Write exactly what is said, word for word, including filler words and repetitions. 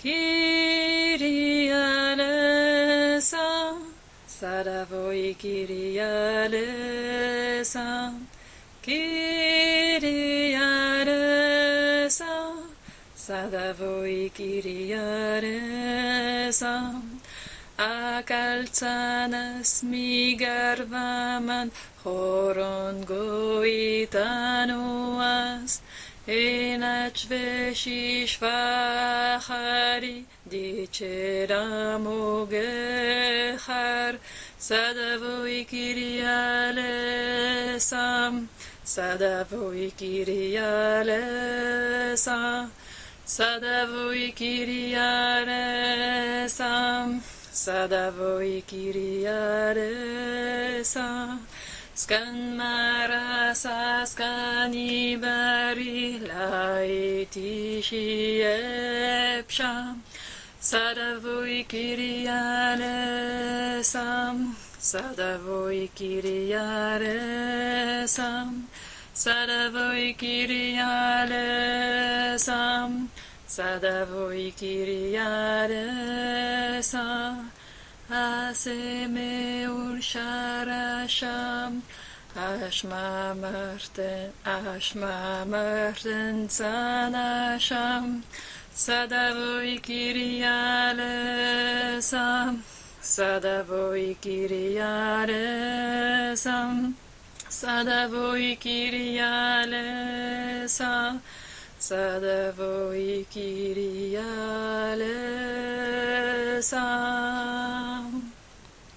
Kyrie eleison, Sadavoi Kyrie eleison, Kyrie eleison, Sadavoi Kyrie eleison. Akaltsanas migarvaman choron goitanuas, enach veshishvachari dicheramogechar, Sadavoi Kyrie eleison, Sadavoi Kyrie eleison, Sadavoi Kyrie eleison, Sadavoi Kyrie eleison. Skanmarasa skanibari laiti shiepsham, Sadavoi Kyrie eleison, Sadavoi Kyrie eleison, Sadavoi Kyrie eleison, Sadavoi Kyrie eleison. Asemeur sharasham, Ashma marten, Ashma marten sanasham, Sadavoi Kyrie eleison, Sadavoi Kyrie eleison, Sadavoi Kyrie eleison, Sadavoi Kyrie eleison.